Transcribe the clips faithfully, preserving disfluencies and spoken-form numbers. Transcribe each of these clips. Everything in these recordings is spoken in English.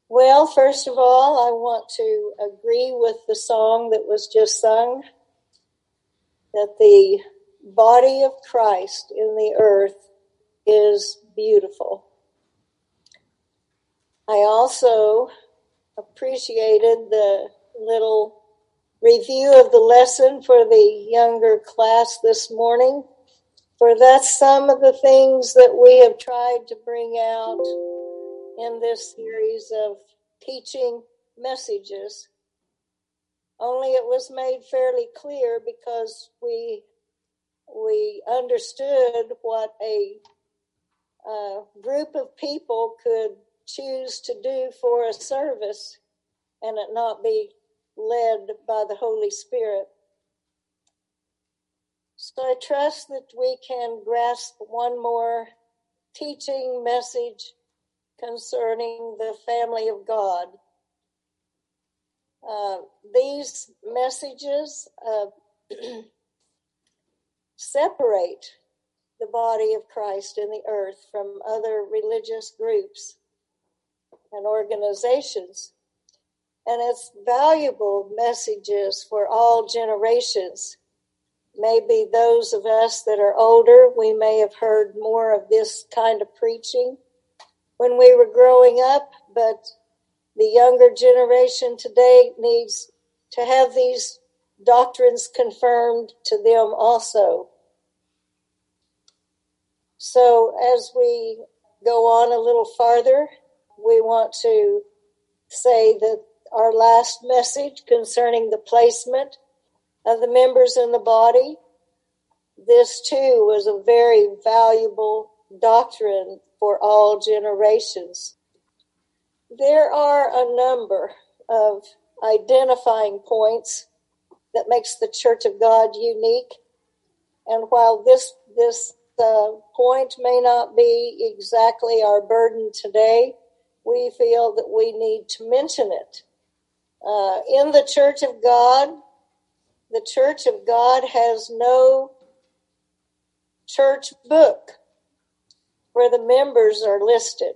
Well, first of all, I want to agree with the song that was just sung, that the body of Christ in the earth is beautiful. I also appreciated the little review of the lesson for the younger class this morning, for that's some of the things that we have tried to bring out in this series of teaching messages. Only it was made fairly clear because we we understood what a uh, group of people could choose to do for a service and it not be led by the Holy Spirit. So I trust that we can grasp one more teaching message concerning the family of God. Uh, these messages uh, separate the body of Christ in the earth from other religious groups and organizations. And it's valuable messages for all generations. Maybe those of us that are older, we may have heard more of this kind of preaching when we were growing up, but the younger generation today needs to have these doctrines confirmed to them also. So as we go on a little farther, we want to say that our last message concerning the placement of the members in the body, this too was a very valuable doctrine for all generations. There are a number of identifying points that makes the Church of God unique. And while this this uh, point may not be exactly our burden today, we feel that we need to mention it. Uh, in the Church of God, the Church of God has no church book where the members are listed.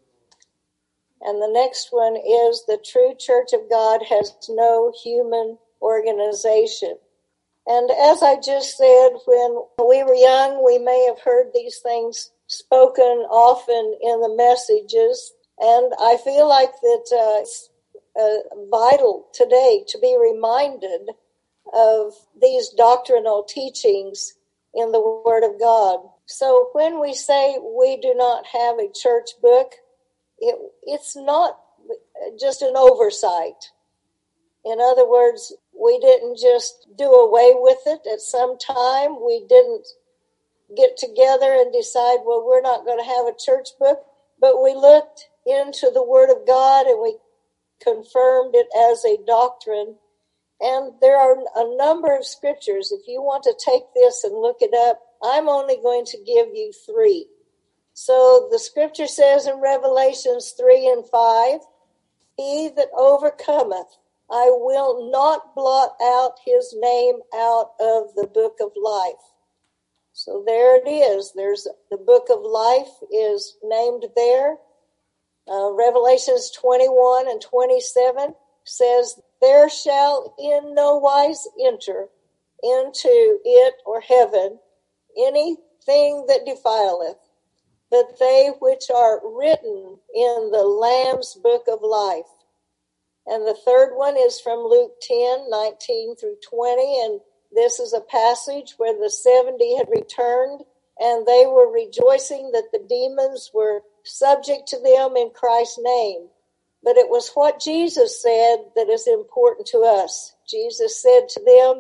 And the next one is the true Church of God has no human organization. And as I just said, when we were young, we may have heard these things spoken often in the messages. And I feel like that uh, it's uh, vital today to be reminded of these doctrinal teachings in the Word of God. So when we say we do not have a church book, it, it's not just an oversight. In other words, we didn't just do away with it at some time. We didn't get together and decide, well, we're not going to have a church book, but we looked into the Word of God and we confirmed it as a doctrine. And there are a number of scriptures. If you want to take this and look it up, I'm only going to give you three. So the scripture says in Revelations three and five, he that overcometh, I will not blot out his name out of the book of life. So there it is. There's the book of life is named there. Uh, Revelations twenty-one and twenty-seven says, there shall in no wise enter into it or heaven anything that defileth, but they which are written in the Lamb's book of life. And the third one is from Luke ten, nineteen through twenty, and this is a passage where the seventy had returned, and they were rejoicing that the demons were subject to them in Christ's name. But it was what Jesus said that is important to us. Jesus said to them,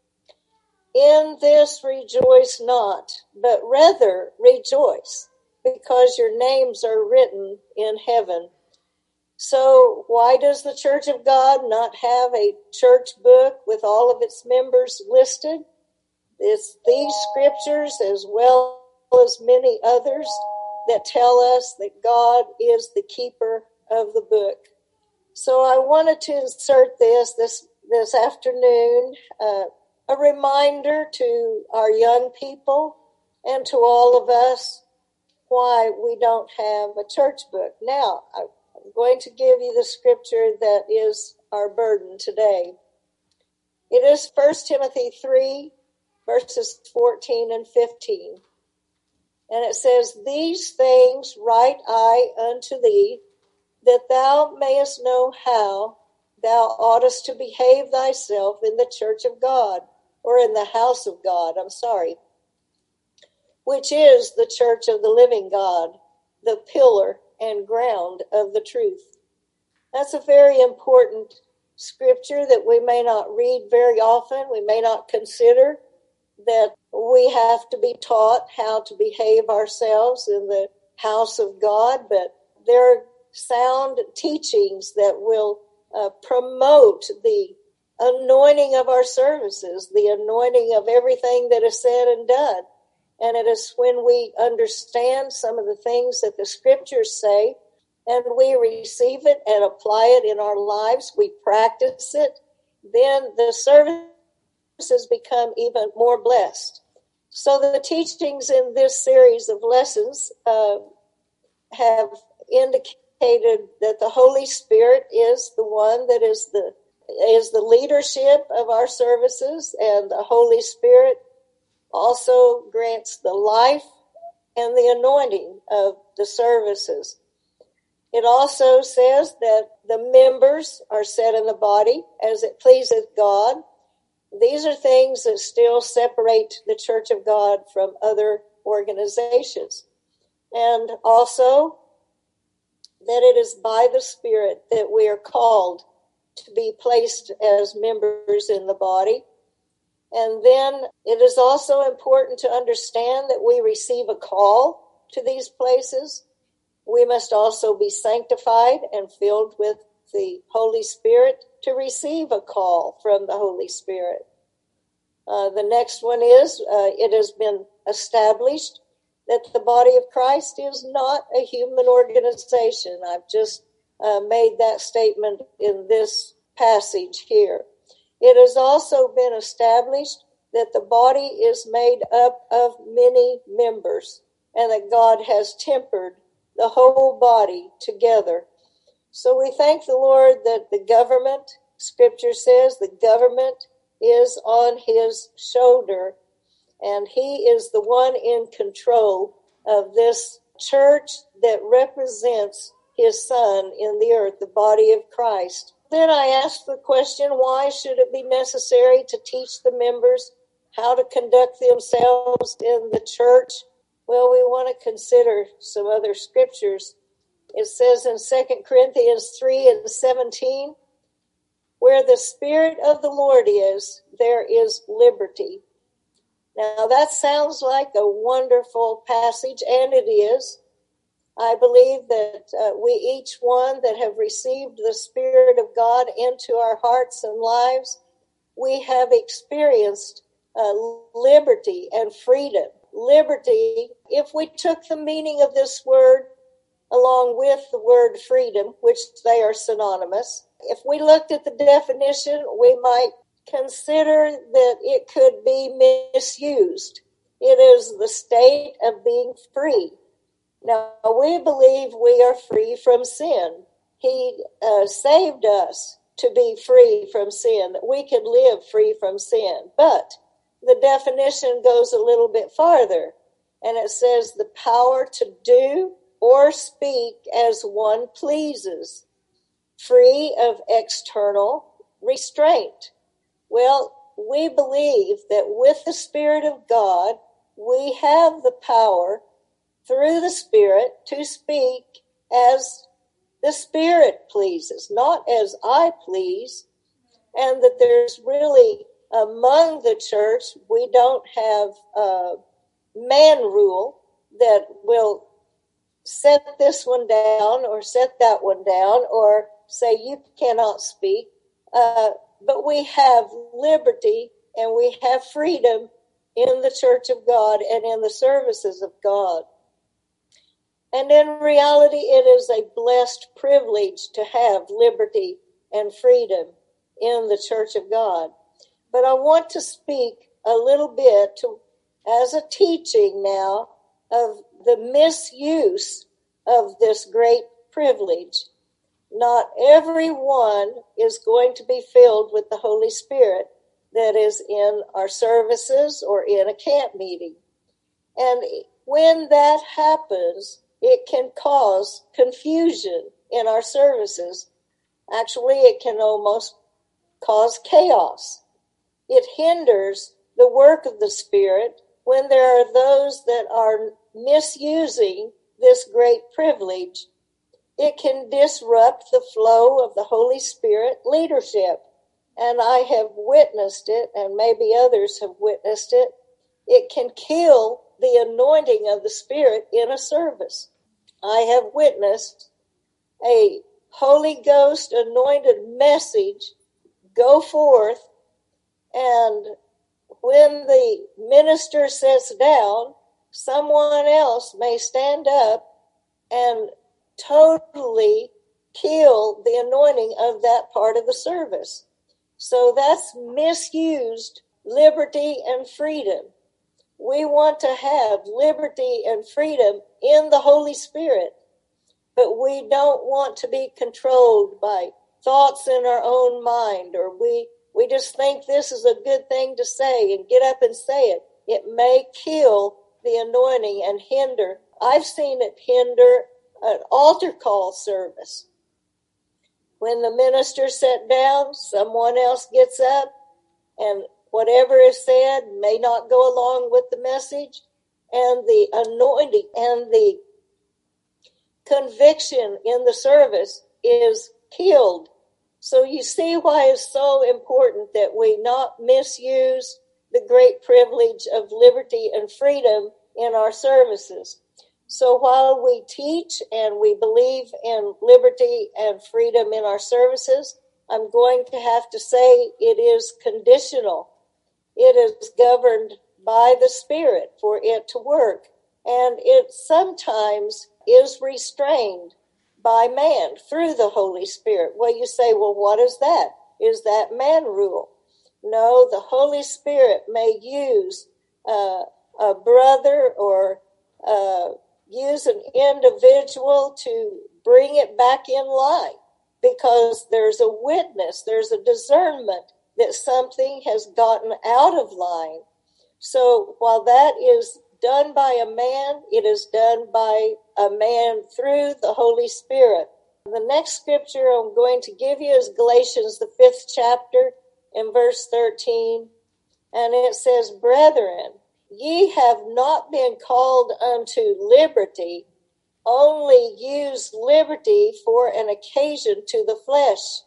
in this rejoice not, but rather rejoice, because your names are written in heaven. So why does the Church of God not have a church book with all of its members listed? It's these scriptures as well as many others that tell us that God is the keeper of the book. So I wanted to insert this this, this afternoon, uh, a reminder to our young people and to all of us why we don't have a church book. Now, I I'm going to give you the scripture that is our burden today. It is First Timothy three, verses fourteen and fifteen. And it says, "These things write I unto thee, that thou mayest know how thou oughtest to behave thyself in the church of God," or in the house of God, I'm sorry, "which is the church of the living God, the pillar and ground of the truth." That's a very important scripture that we may not read very often. We may not consider that we have to be taught how to behave ourselves in the house of God, but there are sound teachings that will uh, promote the anointing of our services, the anointing of everything that is said and done. And it is when we understand some of the things that the scriptures say, and we receive it and apply it in our lives, we practice it, then the services become even more blessed. So the teachings in this series of lessons uh, have indicated that the Holy Spirit is the one that is the is the leadership of our services, and the Holy Spirit also grants the life and the anointing of the services. It also says that the members are set in the body as it pleaseth God. These are things that still separate the Church of God from other organizations. And also that it is by the Spirit that we are called to be placed as members in the body. And then it is also important to understand that we receive a call to these places. We must also be sanctified and filled with the Holy Spirit to receive a call from the Holy Spirit. Uh, the next one is, uh, it has been established that the body of Christ is not a human organization. I've just uh, made that statement in this passage here. It has also been established that the body is made up of many members, and that God has tempered the whole body together. So we thank the Lord that the government, Scripture says, the government is on his shoulder, and he is the one in control of this church that represents his Son in the earth, the body of Christ. Then I ask the question, why should it be necessary to teach the members how to conduct themselves in the church? Well, we want to consider some other scriptures. It says in Second Corinthians three and seventeen, "Where the Spirit of the Lord is, there is liberty." Now that sounds like a wonderful passage, and it is. I believe that uh, we each one that have received the Spirit of God into our hearts and lives, we have experienced uh, liberty and freedom. Liberty, if we took the meaning of this word along with the word freedom, which they are synonymous, if we looked at the definition, we might consider that it could be misused. It is the state of being free. Now, we believe we are free from sin. He uh, saved us to be free from sin, that we could live free from sin. But the definition goes a little bit farther, and it says the power to do or speak as one pleases, free of external restraint. Well, we believe that with the Spirit of God, we have the power through the Spirit to speak as the Spirit pleases, not as I please, and that there's really, among the church, we don't have a man rule that will set this one down or set that one down or say you cannot speak, uh, but we have liberty and we have freedom in the church of God and in the services of God. And in reality, it is a blessed privilege to have liberty and freedom in the church of God. But I want to speak a little bit to, as a teaching now, of the misuse of this great privilege. Not everyone is going to be filled with the Holy Spirit that is in our services or in a camp meeting. And when that happens, it can cause confusion in our services. Actually, it can almost cause chaos. It hinders the work of the Spirit when there are those that are misusing this great privilege. It can disrupt the flow of the Holy Spirit leadership. And I have witnessed it, and maybe others have witnessed it. It can kill the anointing of the Spirit in a service. I have witnessed a Holy Ghost anointed message go forth, and when the minister sits down, someone else may stand up and totally kill the anointing of that part of the service. So that's misused liberty and freedom. We want to have liberty and freedom in the Holy Spirit, but we don't want to be controlled by thoughts in our own mind, or we, we just think this is a good thing to say and get up and say it. It may kill the anointing and hinder. I've seen it hinder an altar call service. When the minister sat down, someone else gets up, and whatever is said may not go along with the message, and the anointing and the conviction in the service is killed. So you see why it's so important that we not misuse the great privilege of liberty and freedom in our services. So while we teach and we believe in liberty and freedom in our services, I'm going to have to say it is conditional. It is governed by the Spirit for it to work. And it sometimes is restrained by man through the Holy Spirit. Well, you say, well, what is that? Is that man rule? No, the Holy Spirit may use uh, a brother or uh, use an individual to bring it back in line, because there's a witness, there's a discernment that something has gotten out of line. So while that is done by a man, it is done by a man through the Holy Spirit. The next scripture I'm going to give you is Galatians, the fifth chapter, in verse thirteen. And it says, Brethren, ye have not been called unto liberty, only use liberty for an occasion to the flesh,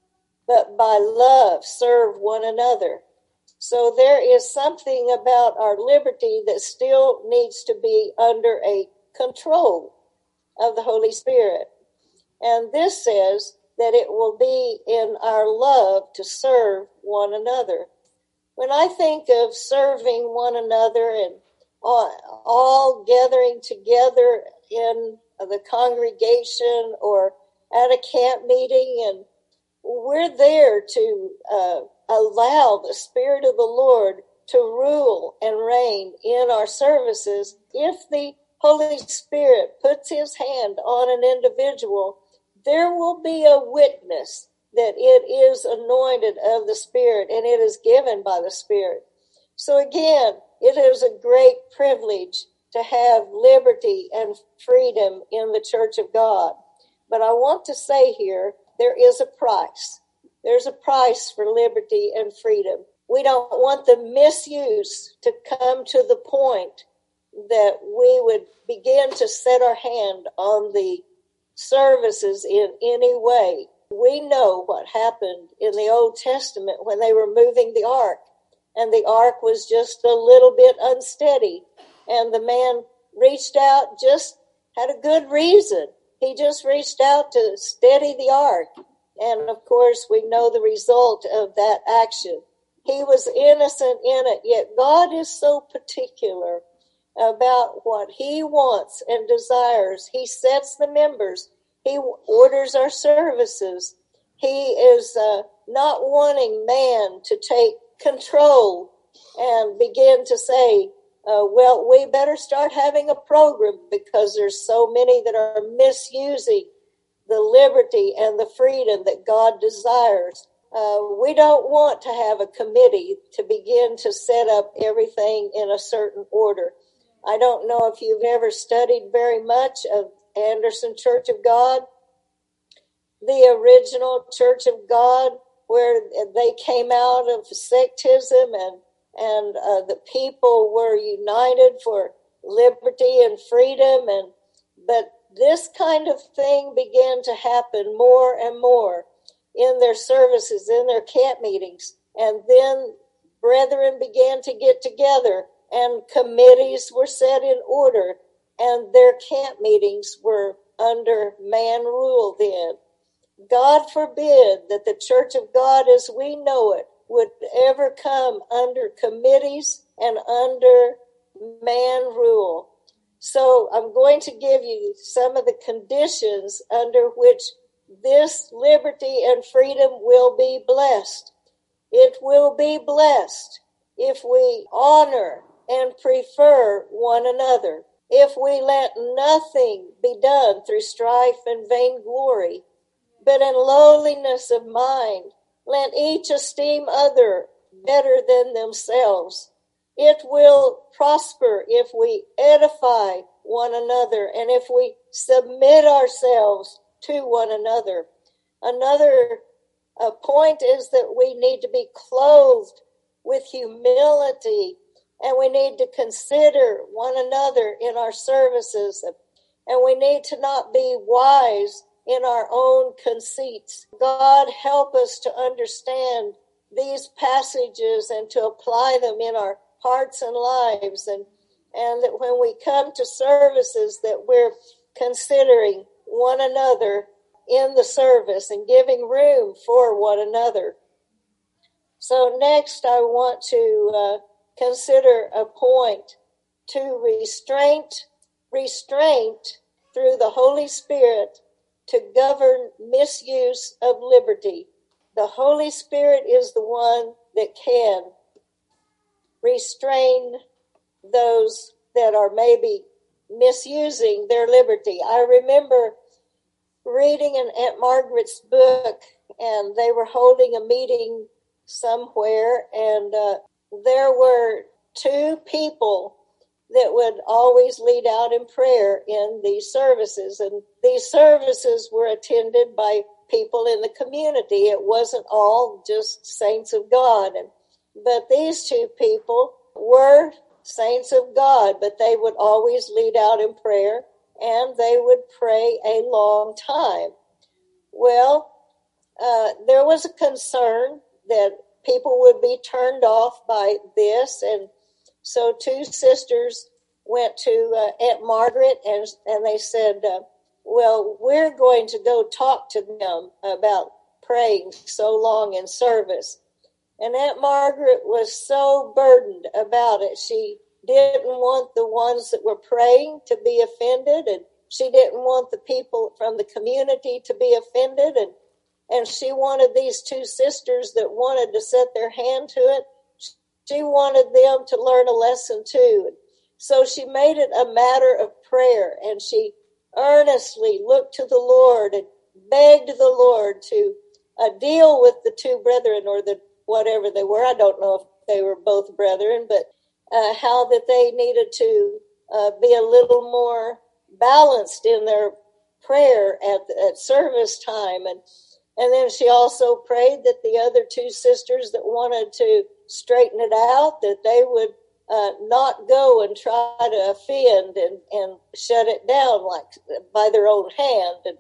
but by love serve one another. So there is something about our liberty that still needs to be under a control of the Holy Spirit. And this says that it will be in our love to serve one another. When I think of serving one another and all, all gathering together in the congregation or at a camp meeting, and we're there to uh, allow the Spirit of the Lord to rule and reign in our services. If the Holy Spirit puts his hand on an individual, there will be a witness that it is anointed of the Spirit and it is given by the Spirit. So again, it is a great privilege to have liberty and freedom in the Church of God. But I want to say here, there is a price. There's a price for liberty and freedom. We don't want the misuse to come to the point that we would begin to set our hand on the services in any way. We know what happened in the Old Testament when they were moving the ark, and the ark was just a little bit unsteady, and the man reached out, just had a good reason. He just reached out to steady the ark, and of course we know the result of that action. He was innocent in it, yet God is so particular about what he wants and desires. He sets the members. He orders our services. He is uh, not wanting man to take control and begin to say, uh, well, we better start having a program because there's so many that are misusing the liberty and the freedom that God desires. Uh, we don't want to have a committee to begin to set up everything in a certain order. I don't know if you've ever studied very much of Anderson Church of God, the original Church of God, where they came out of sectism and and uh, the people were united for liberty and freedom. And but this kind of thing began to happen more and more in their services, in their camp meetings. And then brethren began to get together and committees were set in order and their camp meetings were under man rule then. God forbid that the Church of God as we know it would ever come under committees and under man rule. So I'm going to give you some of the conditions under which this liberty and freedom will be blessed. It will be blessed if we honor and prefer one another, if we let nothing be done through strife and vainglory, but in lowliness of mind, let each esteem other better than themselves. It will prosper if we edify one another and if we submit ourselves to one another. Another uh, point is that we need to be clothed with humility and we need to consider one another in our services, and we need to not be wise in our own conceits. God help us to understand these passages and to apply them in our hearts and lives, and and that when we come to services that we're considering one another in the service and giving room for one another. So next I want to uh, consider a point to restraint, restraint through the Holy Spirit to govern misuse of liberty. The Holy Spirit is the one that can restrain those that are maybe misusing their liberty. I remember reading in Aunt Margaret's book, and they were holding a meeting somewhere, and uh, there were two people that would always lead out in prayer in these services. And these services were attended by people in the community. It wasn't all just saints of God. And, but these two people were saints of God, but they would always lead out in prayer and they would pray a long time. Well, uh, there was a concern that people would be turned off by this, and so two sisters went to uh, Aunt Margaret and and they said, uh, well, we're going to go talk to them about praying so long in service. And Aunt Margaret was so burdened about it. She didn't want the ones that were praying to be offended, and she didn't want the people from the community to be offended, and and she wanted these two sisters that wanted to set their hand to it, she wanted them to learn a lesson too. So she made it a matter of prayer, and she earnestly looked to the Lord and begged the Lord to uh, deal with the two brethren, or the whatever they were. I don't know if they were both brethren, but uh, how that they needed to uh, be a little more balanced in their prayer at, at service time. And And then she also prayed that the other two sisters that wanted to straighten it out, that they would uh, not go and try to offend and, and shut it down like by their own hand. And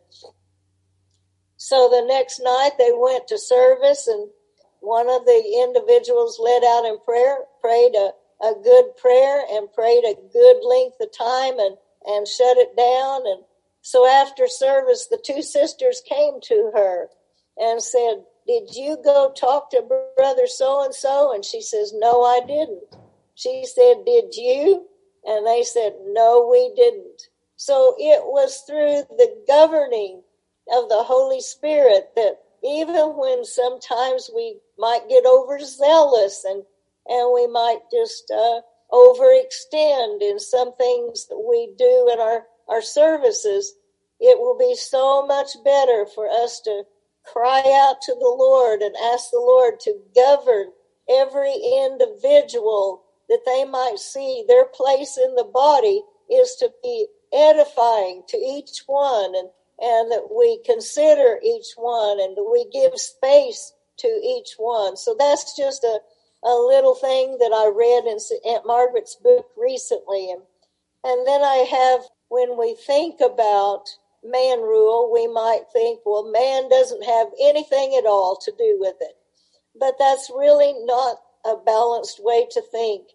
so the next night they went to service, and one of the individuals led out in prayer, prayed a, a good prayer and prayed a good length of time and, and shut it down. And so after service, the two sisters came to her and said, did you go talk to brother so-and-so? And she says, no, I didn't. She said, did you? And they said, no, we didn't. So it was through the governing of the Holy Spirit that even when sometimes we might get overzealous and, and we might just uh, overextend in some things that we do in our, our services, it will be so much better for us to cry out to the Lord and ask the Lord to govern every individual, that they might see their place in the body is to be edifying to each one, and, and that we consider each one, and that we give space to each one. So that's just a, a little thing that I read in Aunt Margaret's book recently. And, and then I have, when we think about man rule, we might think, well, man doesn't have anything at all to do with it. But that's really not a balanced way to think.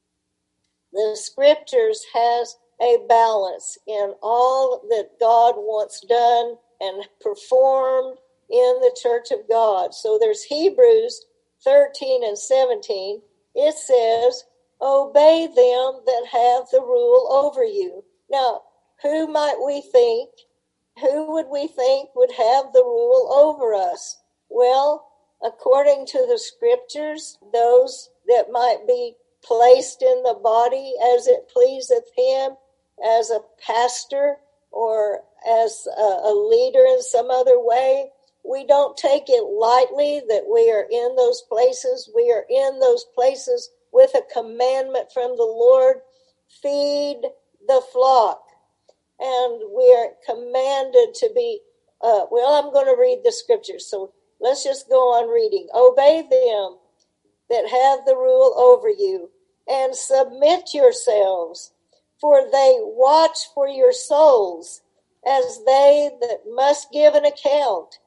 The scriptures has a balance in all that God wants done and performed in the church of God. So there's Hebrews thirteen and seventeen. It says, obey them that have the rule over you. Now, who might we think, who would we think would have the rule over us? Well, according to the scriptures, those that might be placed in the body as it pleaseth him, as a pastor or as a, a leader in some other way. We don't take it lightly that we are in those places. We are in those places with a commandment from the Lord, feed the flock. And we are commanded to be, uh, well, I'm going to read the scriptures, so let's just go on reading. Obey them that have the rule over you, and submit yourselves, for they watch for your souls, as they that must give an account,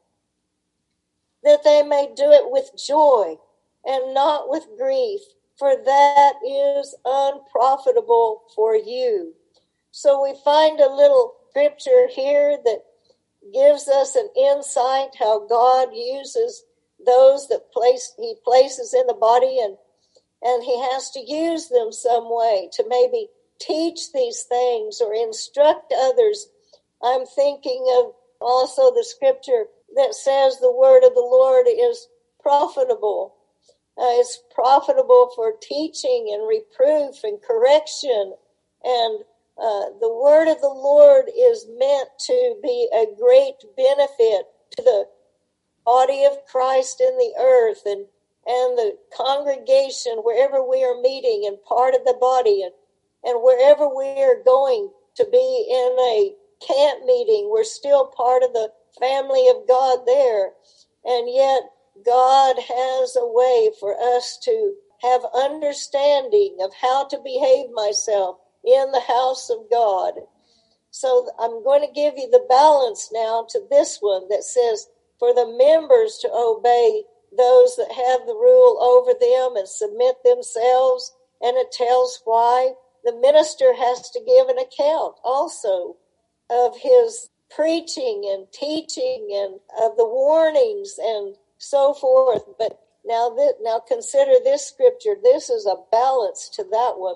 that they may do it with joy and not with grief, for that is unprofitable for you. So we find a little scripture here that gives us an insight how God uses those that place he places in the body, and and he has to use them some way to maybe teach these things or instruct others. I'm thinking of also the scripture that says the word of the Lord is profitable. Uh, it's profitable for teaching and reproof and correction. And uh, the word of the Lord is meant to be a great benefit to the body of Christ in the earth, and and the congregation, wherever we are meeting and part of the body, and, and wherever we are going to be in a camp meeting, we're still part of the family of God there. And yet God has a way for us to have understanding of how to behave myself in the house of God. So I'm going to give you the balance now to this one that says for the members to obey those that have the rule over them and submit themselves, and it tells why. The minister has to give an account also of his preaching and teaching and of the warnings and so forth. But now, th- now consider this scripture. This is a balance to that one.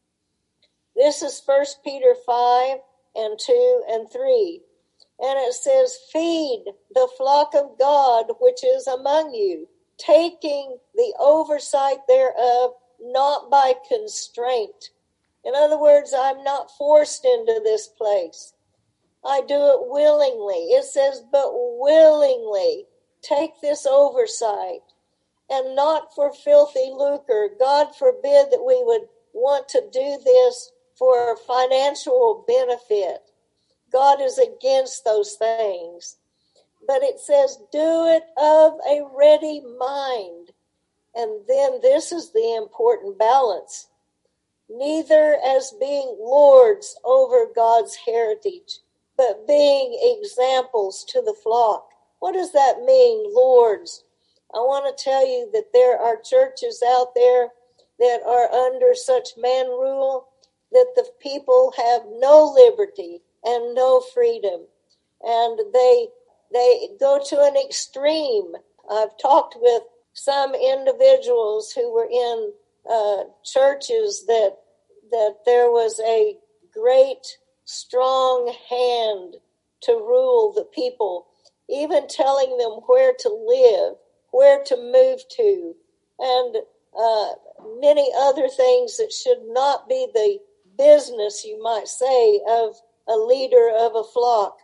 This is First Peter five and two and three. And it says, feed the flock of God which is among you, taking the oversight thereof, not by constraint. In other words, I'm not forced into this place. I do it willingly. It says, but willingly take this oversight, and not for filthy lucre. God forbid that we would want to do this for financial benefit. God is against those things. But it says, do it of a ready mind. And then this is the important balance. Neither as being lords over God's heritage, but being examples to the flock. What does that mean, lords? I want to tell you that there are churches out there that are under such man rule that the people have no liberty and no freedom. And they they go to an extreme. I've talked with some individuals who were in uh, churches that that there was a great, strong hand to rule the people, even telling them where to live, where to move to, and uh, many other things that should not be the business, you might say, of a leader of a flock.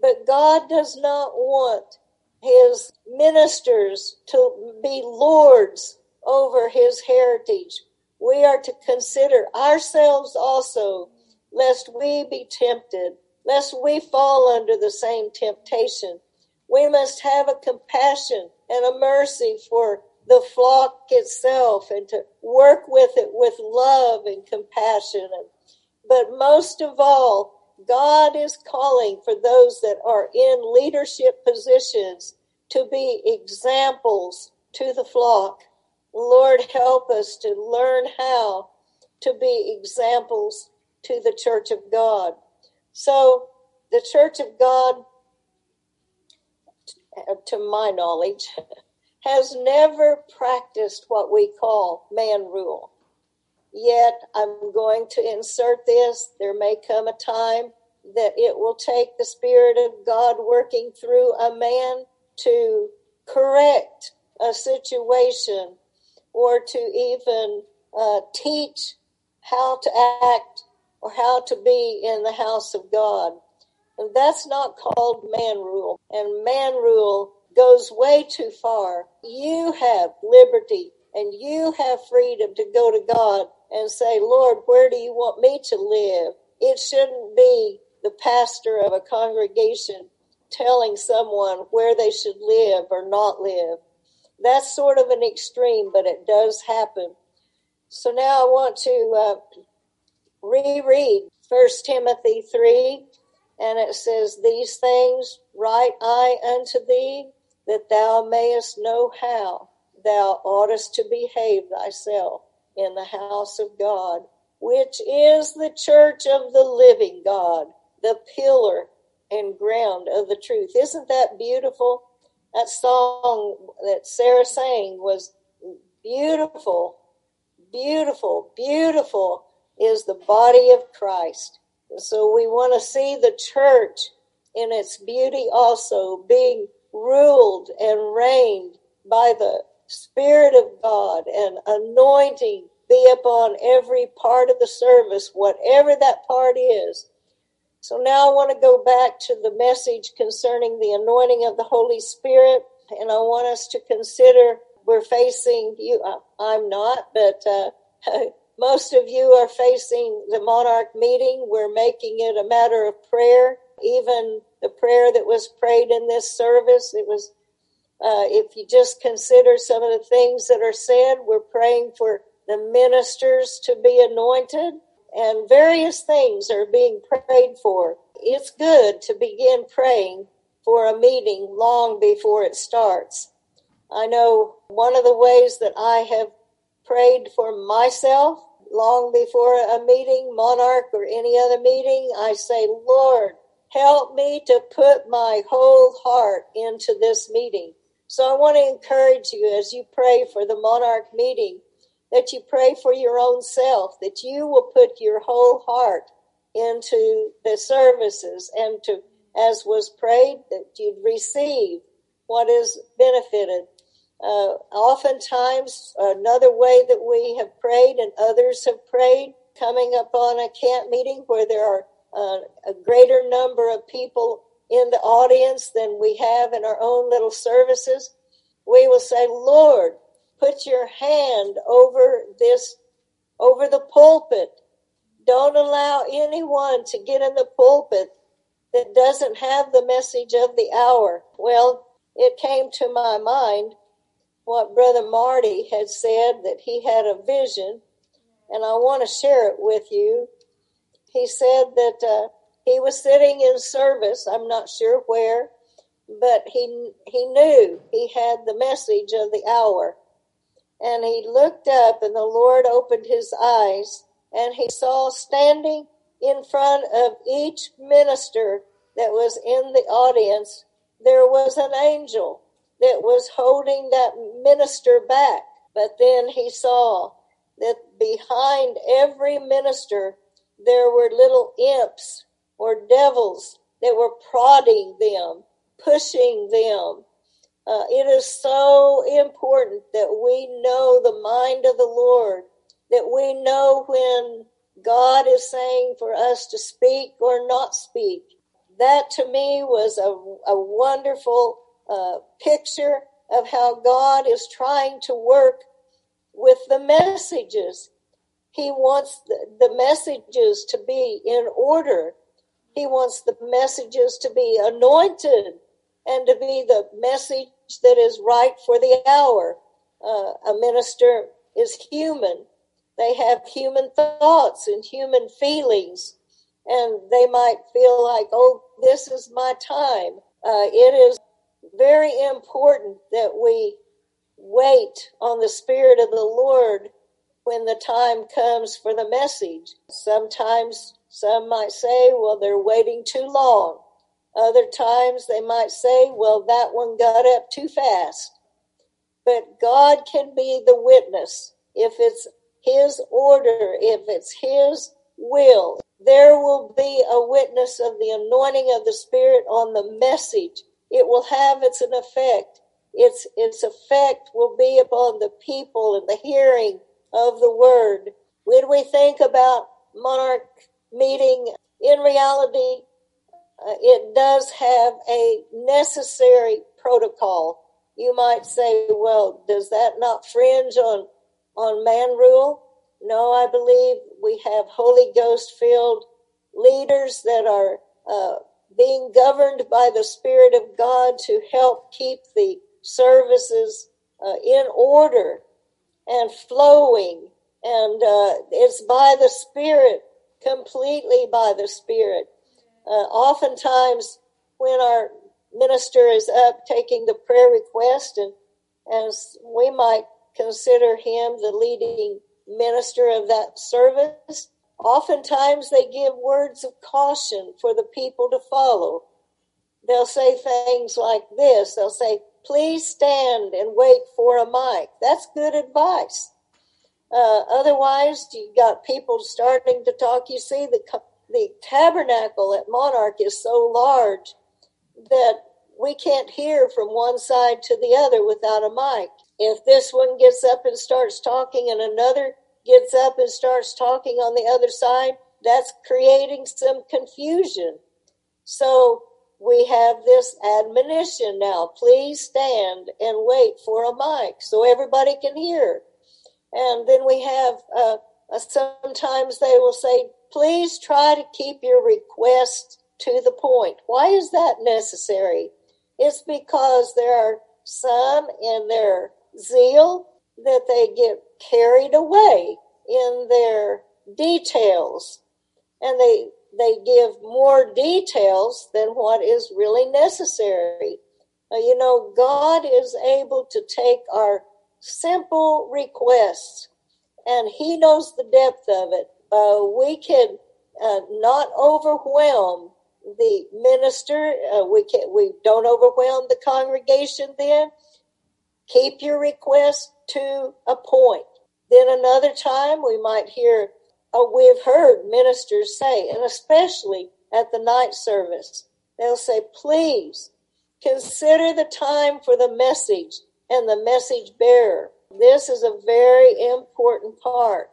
But God does not want his ministers to be lords over his heritage. We are to consider ourselves also, lest we be tempted, lest we fall under the same temptation. We must have a compassion and a mercy for the flock itself and to work with it with love and compassion. But most of all, God is calling for those that are in leadership positions to be examples to the flock. Lord, help us to learn how to be examples to the church of God. So the church of God, to my knowledge, has never practiced what we call man rule. Yet I'm going to insert this. There may come a time that it will take the Spirit of God working through a man to correct a situation or to even uh, teach how to act or how to be in the house of God. And that's not called man rule. And man rule goes way too far. You have liberty and you have freedom to go to God and say, Lord, where do you want me to live? It shouldn't be the pastor of a congregation telling someone where they should live or not live. That's sort of an extreme, but it does happen. So now I want to uh, reread First Timothy three, and it says, These things write I unto thee, that thou mayest know how thou oughtest to behave thyself in the house of God, which is the church of the living God, the pillar and ground of the truth. Isn't that beautiful? That song that Sarah sang was beautiful, beautiful, beautiful is the body of Christ. And so we want to see the church in its beauty also being ruled and reigned by the Spirit of God, and anointing be upon every part of the service, whatever that part is. So now I want to go back to the message concerning the anointing of the Holy Spirit, and I want us to consider we're facing, you. I'm not, but uh, most of you are facing the Monarch meeting. We're making it a matter of prayer. Even the prayer that was prayed in this service, it was Uh, if you just consider some of the things that are said, we're praying for the ministers to be anointed, and various things are being prayed for. It's good to begin praying for a meeting long before it starts. I know one of the ways that I have prayed for myself long before a meeting, Monarch or any other meeting, I say, Lord, help me to put my whole heart into this meeting. So I want to encourage you as you pray for the Monarch meeting, that you pray for your own self, that you will put your whole heart into the services, and to, as was prayed, that you'd receive what is benefited. Uh, oftentimes, another way that we have prayed and others have prayed, coming upon a camp meeting where there are uh, a greater number of people in the audience than we have in our own little services, we will say, Lord, put your hand over this, over the pulpit. Don't allow anyone to get in the pulpit that doesn't have the message of the hour. Well, it came to my mind what Brother Marty had said, that he had a vision, and I want to share it with you. He said that uh, he was sitting in service, I'm not sure where, but he he knew he had the message of the hour. And he looked up, and the Lord opened his eyes, and he saw standing in front of each minister that was in the audience, there was an angel that was holding that minister back. But then he saw that behind every minister there were little imps or devils that were prodding them, pushing them. Uh, it is so important that we know the mind of the Lord, that we know when God is saying for us to speak or not speak. that to me was a, a wonderful uh, picture of how God is trying to work with the messages. He wants the, the messages to be in order. He wants the messages to be anointed and to be the message that is right for the hour. Uh, a minister is human. They have human thoughts and human feelings, and they might feel like, oh, this is my time. Uh, it is very important that we wait on the Spirit of the Lord when the time comes for the message. Sometimes some might say, well, they're waiting too long. Other times they might say, well, that one got up too fast. But God can be the witness. If it's His order, if it's His will, there will be a witness of the anointing of the Spirit on the message. It will have its an effect. Its, its effect will be upon the people and the hearing of the word. When we think about Monarch meeting, in reality, uh, it does have a necessary protocol. You might say, well, does that not fringe on, on man rule? No, I believe we have Holy Ghost filled leaders that are uh, being governed by the Spirit of God to help keep the services uh, in order and flowing. And uh, it's by the Spirit, completely by the Spirit. Uh, oftentimes when our minister is up taking the prayer request, and as we might consider him the leading minister of that service, oftentimes they give words of caution for the people to follow. They'll say things like this. They'll say, please stand and wait for a mic. That's good advice. Uh, otherwise, you got people starting to talk. You see, the the tabernacle at Monarch is so large that we can't hear from one side to the other without a mic. If this one gets up and starts talking and another gets up and starts talking on the other side, that's creating some confusion. So we have this admonition now, please stand and wait for a mic so everybody can hear. And then we have, uh, uh, sometimes they will say, please try to keep your request to the point. Why is that necessary? It's because there are some in their zeal that they get carried away in their details, and they they give more details than what is really necessary. Uh, you know, God is able to take our simple requests, and He knows the depth of it. Uh, we can uh, not overwhelm the minister. Uh, we can we don't overwhelm the congregation. Then keep your request to a point. Then another time we might hear, oh, we've heard ministers say, and especially at the night service, they'll say, please consider the time for the message and the message bearer. This is a very important part.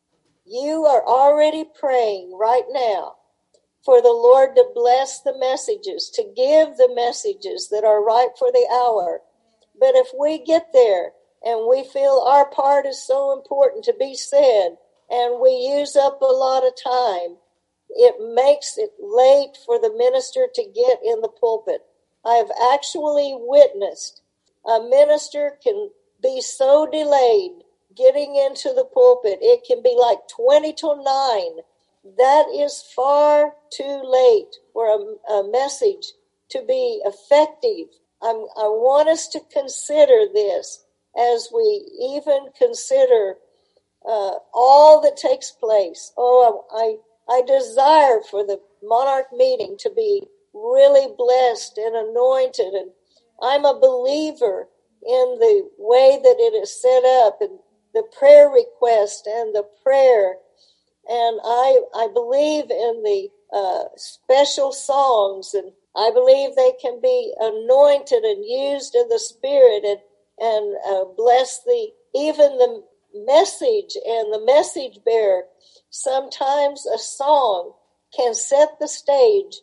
You are already praying right now for the Lord to bless the messages, to give the messages that are right for the hour. But if we get there and we feel our part is so important to be said, and we use up a lot of time, it makes it late for the minister to get in the pulpit. I have actually witnessed a minister can be so delayed getting into the pulpit. It can be like twenty till nine. That is far too late for a, a message to be effective. I'm, I want us to consider this as we even consider uh, all that takes place. Oh, I, I desire for the Monarch meeting to be really blessed and anointed, and I'm a believer in the way that it is set up and the prayer request and the prayer. And I I believe in the uh, special songs, and I believe they can be anointed and used in the Spirit and, and uh, bless the even the message and the message bearer. Sometimes a song can set the stage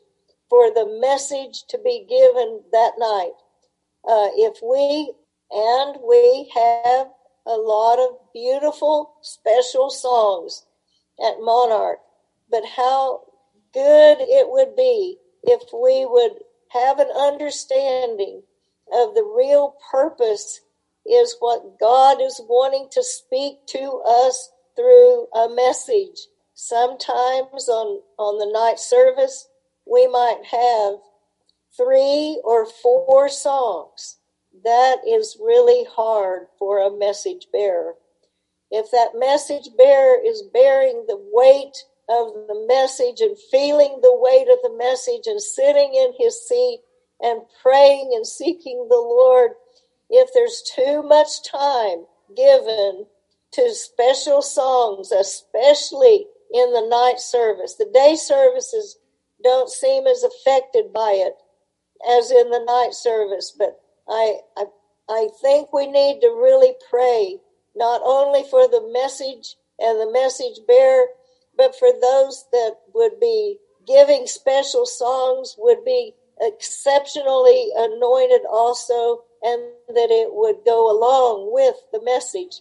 for the message to be given that night. Uh, if we, and we have a lot of beautiful, special songs at Monarch, but how good it would be if we would have an understanding of the real purpose is what God is wanting to speak to us through a message. Sometimes on, on the night service, we might have three or four songs. That is really hard for a message bearer. If that message bearer is bearing the weight of the message and feeling the weight of the message and sitting in his seat and praying and seeking the Lord, if there's too much time given to special songs, especially in the night service, the day services don't seem as affected by it as in the night service. But I, I, I think we need to really pray, not only for the message and the message bearer, but for those that would be giving special songs, would be exceptionally anointed also, and that it would go along with the message.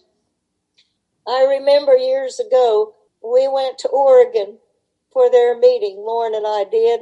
I remember years ago, we went to Oregon for their meeting, Lauren and I did.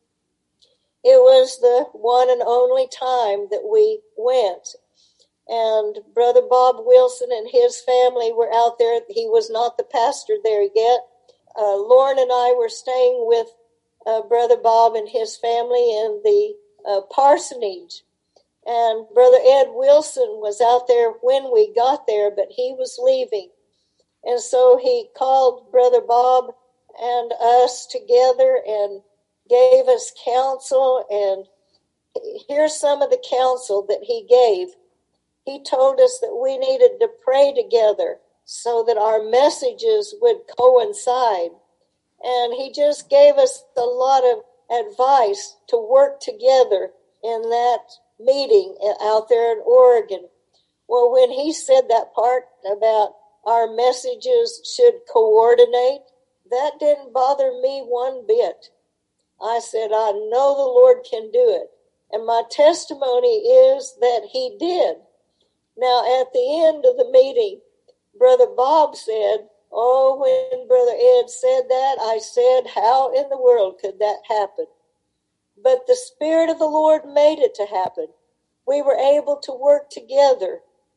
It was the one and only time that we went. And Brother Bob Wilson and his family were out there. He was not the pastor there yet. Uh, Lauren and I were staying with uh, Brother Bob and his family in the uh, parsonage. And Brother Ed Wilson was out there when we got there, but he was leaving. And so he called Brother Bob and us together and gave us counsel. And here's some of the counsel that he gave. He told us that we needed to pray together so that our messages would coincide. And he just gave us a lot of advice to work together in that meeting out there in Oregon. Well, when he said that part about our messages should coordinate, that didn't bother me one bit. I said, I know the Lord can do it. And my testimony is that he did. Now, at the end of the meeting, Brother Bob said, oh, when Brother Ed said that, I said, how in the world could that happen? But the Spirit of the Lord made it to happen. We were able to work together.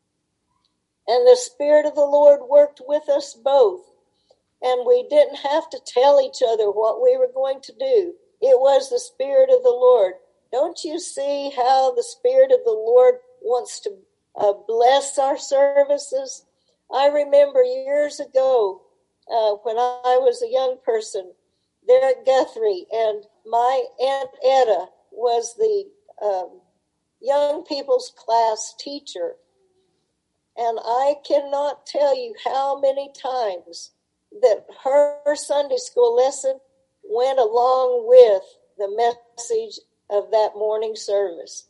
And the Spirit of the Lord worked with us both. And we didn't have to tell each other what we were going to do. It was the Spirit of the Lord. Don't you see how the Spirit of the Lord wants to uh, bless our services? I remember years ago uh, when I was a young person there at Guthrie, and my Aunt Etta was the um, young people's class teacher. And I cannot tell you how many times that her Sunday school lesson went along with the message of that morning service.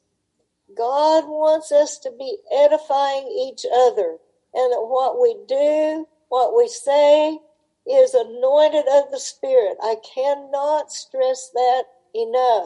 God wants us to be edifying each other, and that what we do, what we say, is anointed of the Spirit. I cannot stress that enough.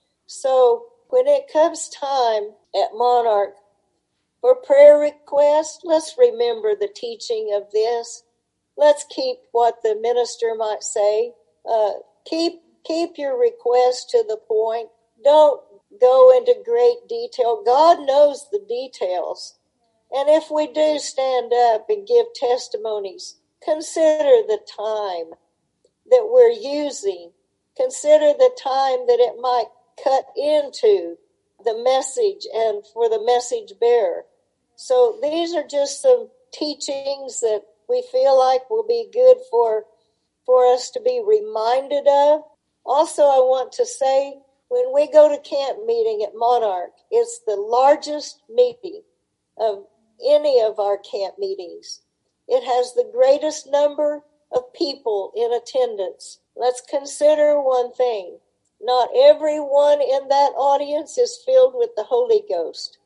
So when it comes time at Monarch for prayer requests, let's remember the teaching of this. Let's keep what the minister might say. Uh, keep keep your requests to the point. Don't go into great detail. God knows the details. And if we do stand up and give testimonies, consider the time that we're using. Consider the time that it might cut into the message and for the message bearer. So these are just some teachings that we feel like will be good for, for us to be reminded of. Also, I want to say, when we go to camp meeting at Monarch, it's the largest meeting of any of our camp meetings. It has the greatest number of people in attendance. Let's consider one thing. Not everyone in that audience is filled with the Holy Ghost.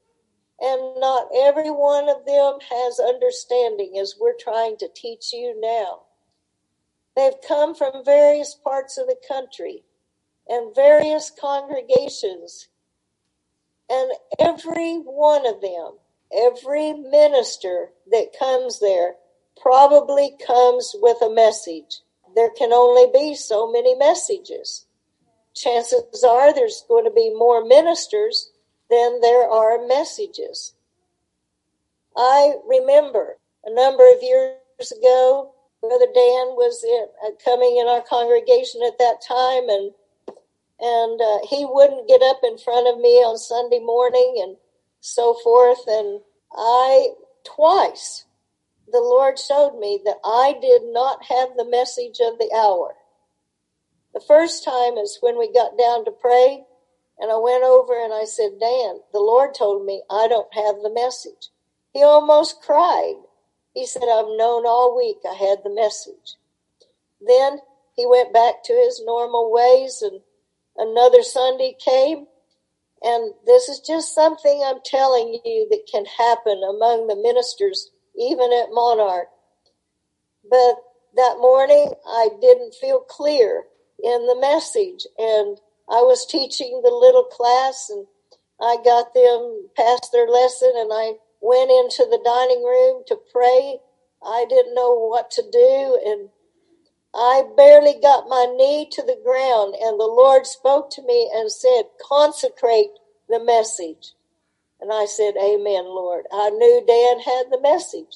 And not every one of them has understanding as we're trying to teach you now. They've come from various parts of the country. and various congregations. And every one of them, every minister that comes there probably comes with a message. There can only be so many messages. Chances are there's going to be more ministers than there are messages. I remember a number of years ago, Brother Dan was in, uh, coming in our congregation at that time, and and uh, he wouldn't get up in front of me on Sunday morning and so forth. And I, twice, the Lord showed me that I did not have the message of the hour. The first time is when we got down to pray, and I went over and I said, Dan, the Lord told me I don't have the message. He almost cried. He said, I've known all week I had the message. Then he went back to his normal ways, and another Sunday came, and this is just something I'm telling you that can happen among the ministers, even at Monarch. But that morning, I didn't feel clear in the message, and I was teaching the little class, and I got them past their lesson, and I went into the dining room to pray. I didn't know what to do, and I barely got my knee to the ground, and the Lord spoke to me and said, consecrate the message. And I said, amen, Lord. I knew Dan had the message.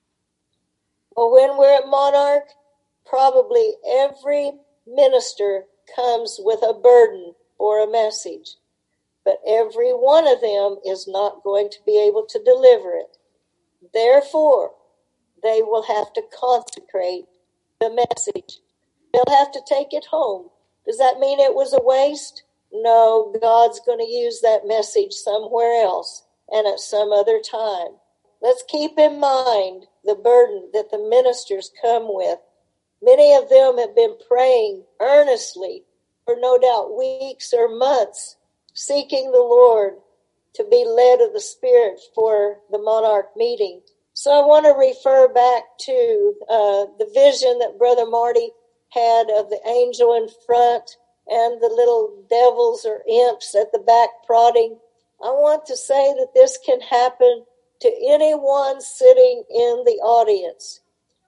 Well, when we're at Monarch, probably every minister comes with a burden or a message, but every one of them is not going to be able to deliver it. Therefore, they will have to consecrate the message. They'll have to take it home. Does that mean it was a waste? No, God's going to use that message somewhere else and at some other time. Let's keep in mind the burden that the ministers come with. Many of them have been praying earnestly for no doubt weeks or months, seeking the Lord to be led of the Spirit for the Monarch meeting. So I want to refer back to uh, the vision that Brother Marty had of the angel in front and the little devils or imps at the back prodding. I want to say that this can happen to anyone sitting in the audience.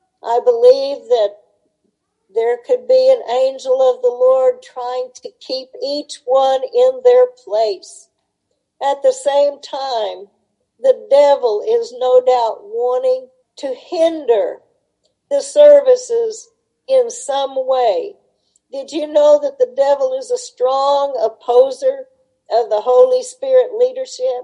I believe that there could be an angel of the Lord trying to keep each one in their place. At the same time, the devil is no doubt wanting to hinder the services in some way. Did you know that the devil is a strong opposer of the Holy Spirit leadership?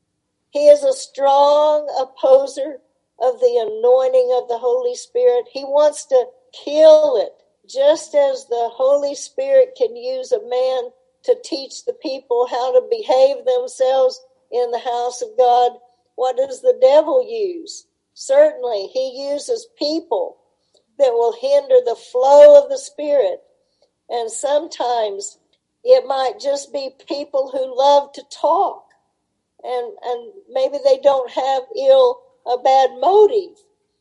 He is a strong opposer of the anointing of the Holy Spirit. He wants to kill it, just as the Holy Spirit can use a man to teach the people how to behave themselves in the house of God. What does the devil use? Certainly, he uses people that will hinder the flow of the Spirit. And sometimes it might just be people who love to talk. And, and maybe they don't have ill, a bad motive.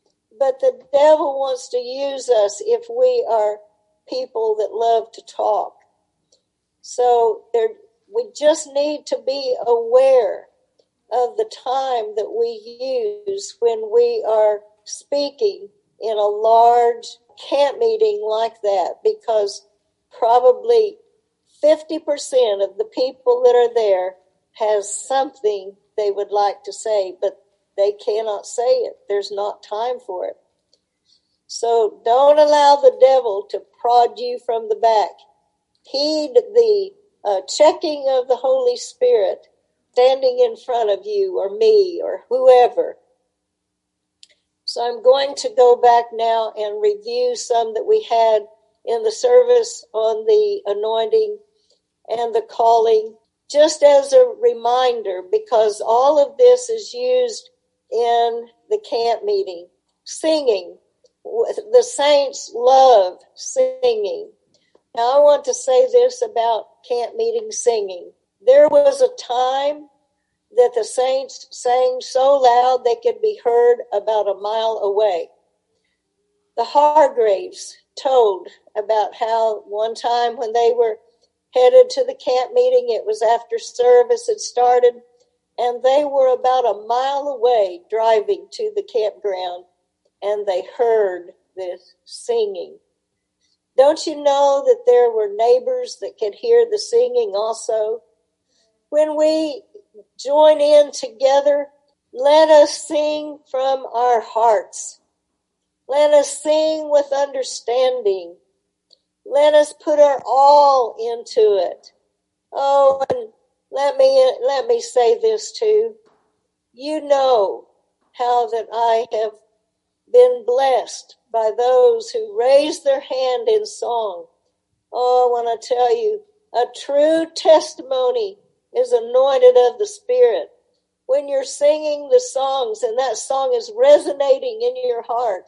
But the devil wants to use us if we are people that love to talk. So there, we just need to be aware of the time that we use when we are speaking in a large camp meeting like that, because probably fifty percent of the people that are there has something they would like to say, but they cannot say it. There's not time for it. So don't allow the devil to prod you from the back. Heed the uh, checking of the Holy Spirit standing in front of you or me or whoever. So I'm going to go back now and review some that we had in the service on the anointing and the calling, just as a reminder, because all of this is used in the camp meeting. Singing. The saints love singing. Now I want to say this about camp meeting singing. There was a time that the saints sang so loud they could be heard about a mile away. The Hargraves told about how one time when they were headed to the camp meeting. It was after service had started, and they were about a mile away driving to the campground, and they heard this singing. Don't you know that there were neighbors that could hear the singing also? When we join in together, let us sing from our hearts. Let us sing with understanding. Let us put our all into it. Oh, and let me let me say this too. You know how that I have been blessed by those who raise their hand in song. Oh, I want to tell you, a true testimony is anointed of the Spirit. When you're singing the songs and that song is resonating in your heart,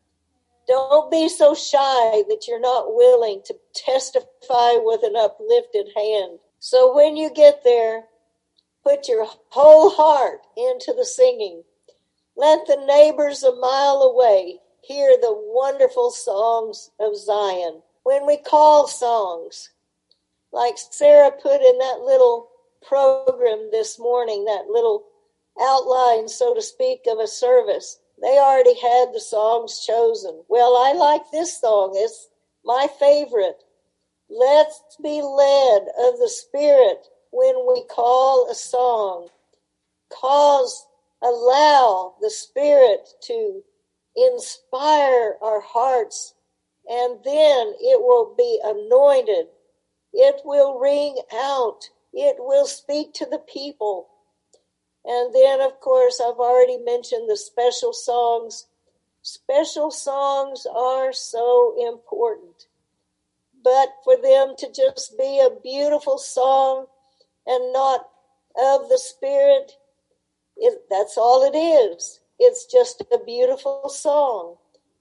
don't be so shy that you're not willing to testify with an uplifted hand. So when you get there, put your whole heart into the singing. Let the neighbors a mile away hear the wonderful songs of Zion. When we call songs, like Sarah put in that little program this morning, that little outline, so to speak, of a service, they already had the songs chosen. Well, I like this song. It's my favorite. Let's be led of the Spirit when we call a song. Cause, allow the Spirit to inspire our hearts, and then it will be anointed. It will ring out. It will speak to the people. And then, of course, I've already mentioned the special songs. Special songs are so important. But for them to just be a beautiful song and not of the Spirit, it, that's all it is. It's just a beautiful song.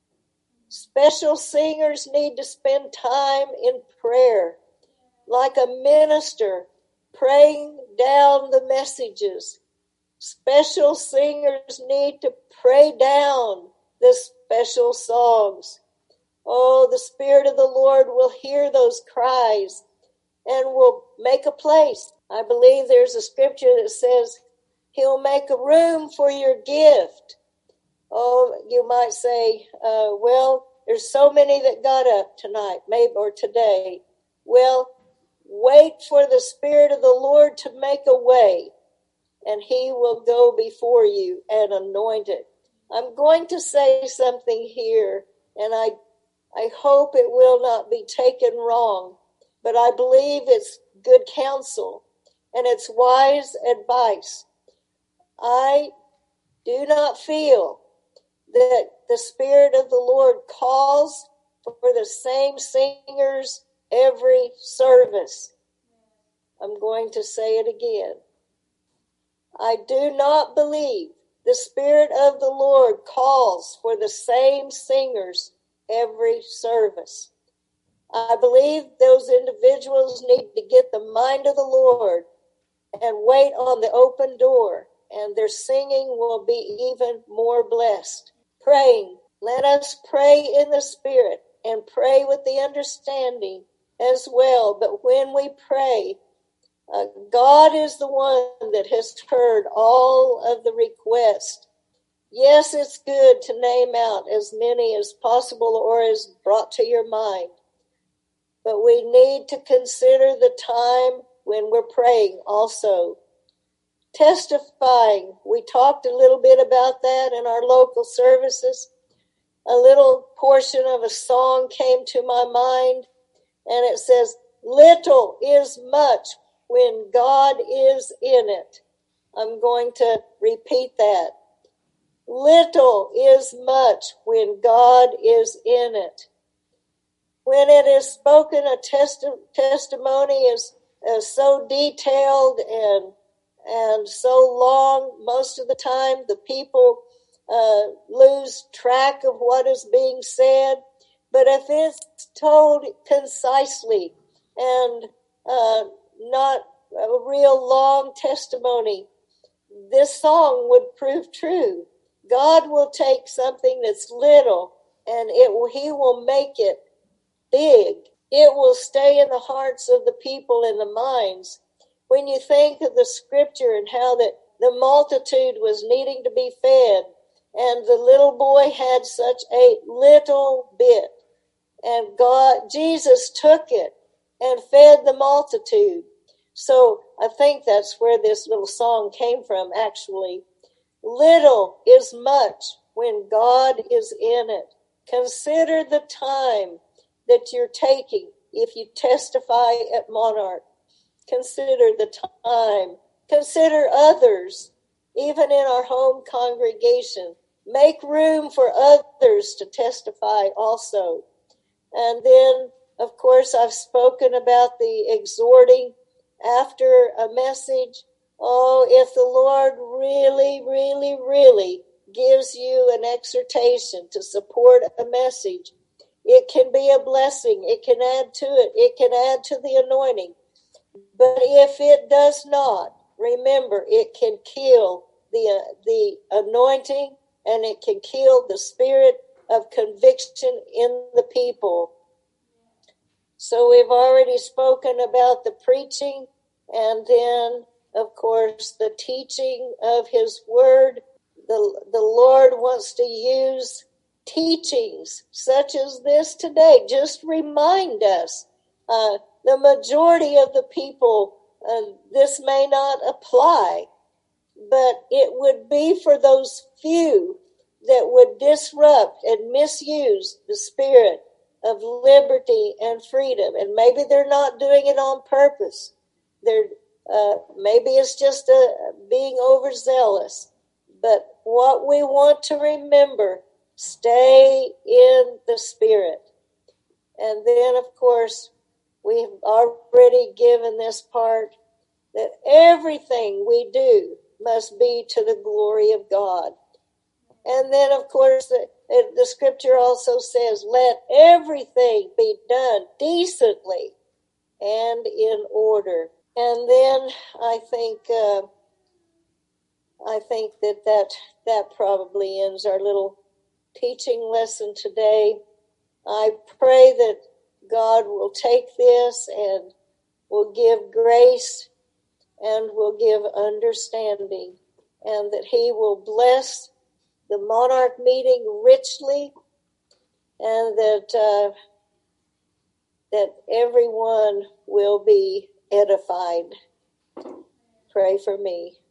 Special singers need to spend time in prayer, like a minister praying down the messages. Special singers need to pray down the special songs. Oh, the Spirit of the Lord will hear those cries and will make a place. I believe there's a scripture that says He'll make a room for your gift. Oh, you might say, uh, well, there's so many that got up tonight, maybe, or today. Well, wait for the Spirit of the Lord to make a way, and He will go before you and anoint it. I'm going to say something here, and I, I hope it will not be taken wrong, but I believe it's good counsel, and it's wise advice. I do not feel that the Spirit of the Lord calls for the same singers every service. I'm going to say it again. I do not believe the Spirit of the Lord calls for the same singers every service. I believe those individuals need to get the mind of the Lord and wait on the open door, and their singing will be even more blessed. Praying. Let us pray in the Spirit and pray with the understanding as well. But when we pray, uh, God is the one that has heard all of the requests. Yes, it's good to name out as many as possible or as brought to your mind. But we need to consider the time when we're praying also. Testifying. We talked a little bit about that in our local services. A little portion of a song came to my mind, and it says, little is much when God is in it. I'm going to repeat that. Little is much when God is in it. When it is spoken, a testi- testimony is, is so detailed and and so long, most of the time the people uh, lose track of what is being said. But if it's told concisely and uh, not a real long testimony, this song would prove true. God will take something that's little and it will, He will make it big. it will stay in the hearts of the people and the minds. When you think of the scripture and how that the multitude was needing to be fed, and the little boy had such a little bit, and God, Jesus took it and fed the multitude. So I think that's where this little song came from, actually. Little is much when God is in it. Consider the time that you're taking if you testify at Monarch. Consider the time. Consider others, even in our home congregation. Make room for others to testify also. And then, of course, I've spoken about the exhorting after a message. Oh, if the Lord really, really, really gives you an exhortation to support a message, it can be a blessing. It can add to it. It can add to the anointing. But if it does not, remember, it can kill the, uh, the anointing, and it can kill the spirit of conviction in the people. So we've already spoken about the preaching, and then, of course, the teaching of his word. The, the Lord wants to use teachings such as this today. Just remind us. Uh, the majority of the people, uh, this may not apply, but it would be for those few that would disrupt and misuse the spirit of liberty and freedom. And maybe they're not doing it on purpose. They're uh, maybe it's just a, being overzealous. But what we want to remember, stay in the spirit. And then, of course, we've already given this part that everything we do must be to the glory of God. And then, of course, the, the scripture also says, let everything be done decently and in order. And then I think uh, I think that, that that probably ends our little teaching lesson today. I pray that God will take this and will give grace and will give understanding, and that he will bless the Monarch meeting richly, and that uh, that everyone will be edified. Pray for me.